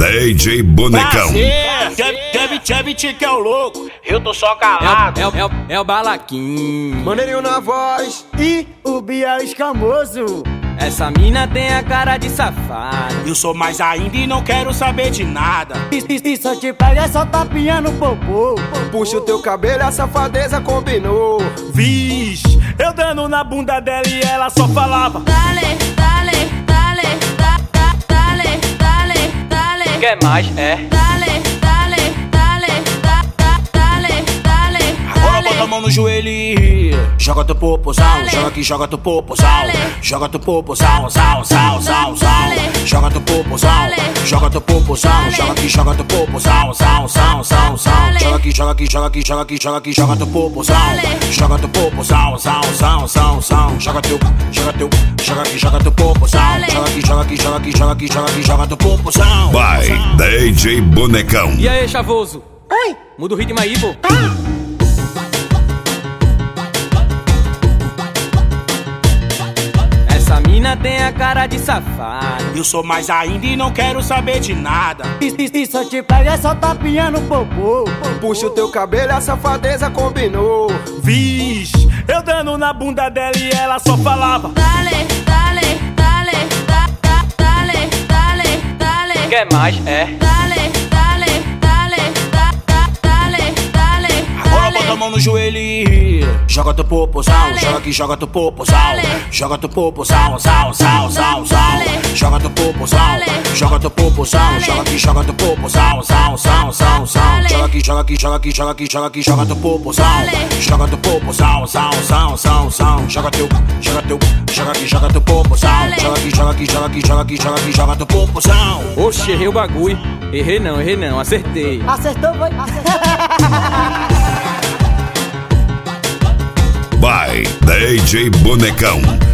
DJ Bonecão. Chevy que é o louco, eu tô só calado. É o Balaquim, Maneirinho na voz e o Bia escamoso. Essa mina tem a cara de safada. Eu sou mais ainda e não quero saber de nada. E só te pega, só tapinha no popô. Puxa o teu cabelo, a safadeza combinou. Vixe, eu dando na bunda dela e ela só falava dale, dale, dale, dale, dale, dale. Quer mais? É. Dale, dale, dale, dale, dale. Agora bota a mão no joelho e joga teu popozão, joga aqui, joga teu popozão. Joga teu popozão, zau, zau, zau, zau. Joga teu popozão, joga teu popozão. Joga aqui, joga teu popozão, zau, zau, zau, zau. Joga aqui, joga aqui, joga aqui, joga aqui, joga aqui, joga teu popozão. Joga teu popozão, zau, zau, zau, zau. Joga aqui, joga teu popozão. Joga aqui, joga aqui, joga aqui, joga aqui, joga aqui, joga teu popozão. Vai, DJ Bonecão. E aí, chavoso? Oi! Muda o ritmo aí, pô. Essa mina tem a cara de safada. Eu sou mais ainda e não quero saber de nada. E só te pega, só tapinha no popô. Puxa o teu cabelo, a safadeza combinou. Vixe, eu dando na bunda dela e ela só falava dale, dale, dale, dale, dale, dale. Quer mais? É. Dale, dale, dale, dale, dale. Agora bota a mão no joelho e joga teu popozão, joga aqui, joga teu popozão. Joga teu popozão, zau, zau, zau, zau. Joga teu popozão, joga teu popozão. Joga aqui, joga teu popozão, zau, zau, zau, zau. Joga aqui, joga aqui, joga aqui, joga aqui, joga aqui, joga teu popozão. Joga teu popozão, zau, zau, zau, zau. Joga aqui, joga teu popozão. Joga aqui, joga aqui, joga aqui, joga aqui, joga aqui, joga teu popozão. Oxe, errei o bagulho. Errei não, acertei. Acertou, foi? Vai, DJ Bonecão.